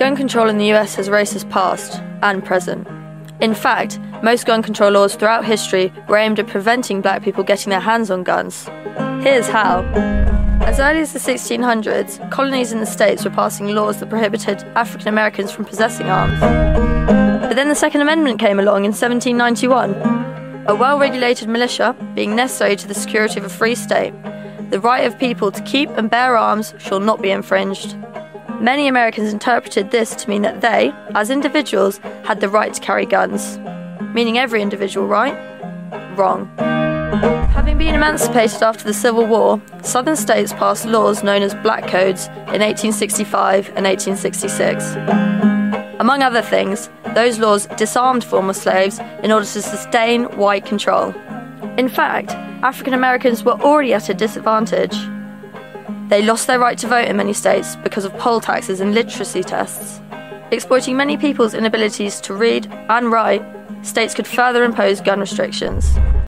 Gun control in the US has racist past and present. In fact, most gun control laws throughout history were aimed at preventing black people getting their hands on guns. Here's how. As early as the 1600s, colonies in the States were passing laws that prohibited African Americans from possessing arms. But then the Second Amendment came along in 1791. A well-regulated militia being necessary to the security of a free state, the right of people to keep and bear arms shall not be infringed. Many Americans interpreted this to mean that they, as individuals, had the right to carry guns. Meaning every individual, right? Wrong. Having been emancipated after the Civil War, Southern states passed laws known as Black Codes in 1865 and 1866. Among other things, those laws disarmed former slaves in order to sustain white control. In fact, African Americans were already at a disadvantage. They lost their right to vote in many states because of poll taxes and literacy tests. Exploiting many people's inabilities to read and write, states could further impose gun restrictions.